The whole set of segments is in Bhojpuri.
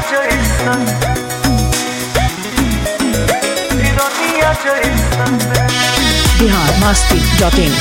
biharmasti.in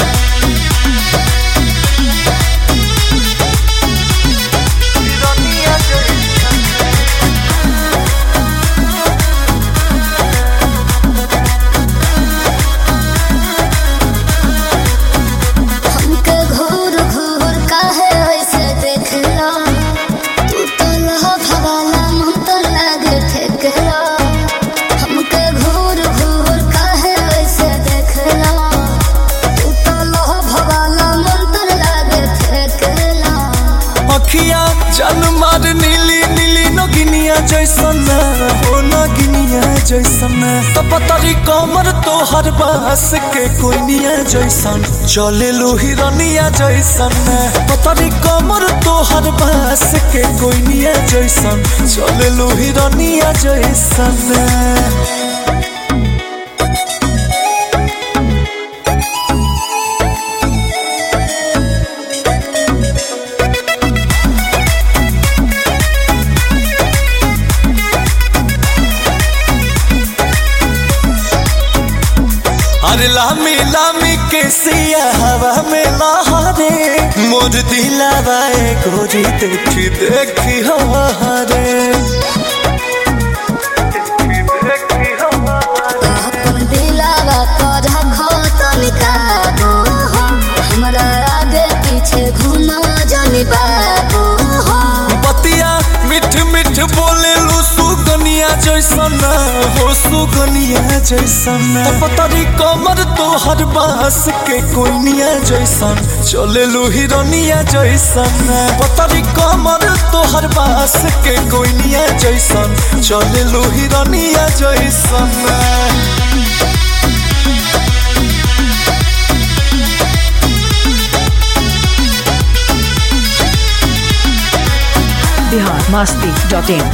जल मार नीली नीली नगिनिया जैसन हो नगिनिया जैसन तो पतरी कमर तोहर बास के कोइनिया जैसन चले लो हिरनिया जैसन पतरी कमर तोहर बास के कोइनिया जैसन चले लो हिरनिया जैसन लामी लामी के सिया हवा में लहरे मोर दिलावा गोरी देखी देखी हरे अपन दिलावा पर खतन का हमरा आगे पीछे घुमा जानी बाबू बतिया मिठ मिठ बोले लू सुगनिया जैसन हो सुगनिया जैसन पतरी कमर तोहर बास के कोइनिया जैसन चले लू हिरनिया जैसन पतरी कमर तोहर बास के कोइनिया जैसन चले लू हिरनिया जैसन biharmasti.in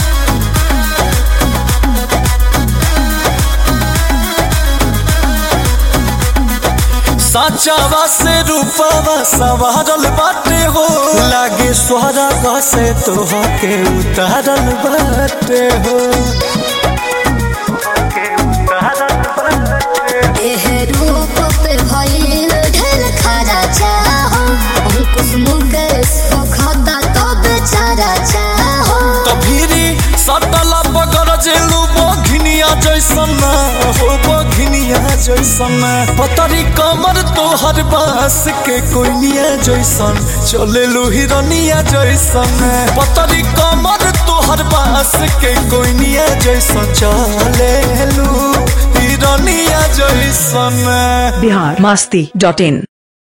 साचावा से रूपावा सवारल बाटे हो लागे स्वर्ग से तोह के उतारल बाटे हो रूप पे भइल ढेर खरा चाहो अंकुश मुकेश खदा तो बेचारा चाहो तभीरी सटला पकड़ जेलू बघिनिया जैसन हो बघिनिया जैसन पतरी कमर तोहर बास के कोइनिया जैसन चले लू हिरनिया जैसन पतरी कमर तोहर बास के कोइनिया जैसन चले लू हिरनिया जैसन biharmasti.in